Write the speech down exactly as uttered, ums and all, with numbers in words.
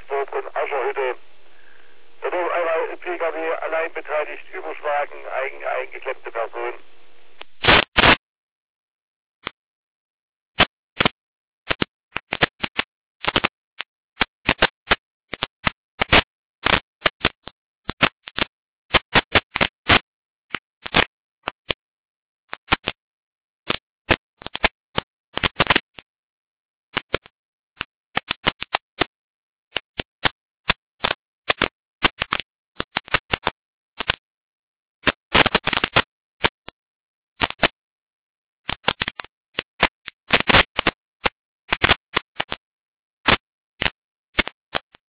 Regensburg und Ascherhütte. Da wurde einmal P K W allein beteiligt, überschlagen, eigen, eingeklemmte Person.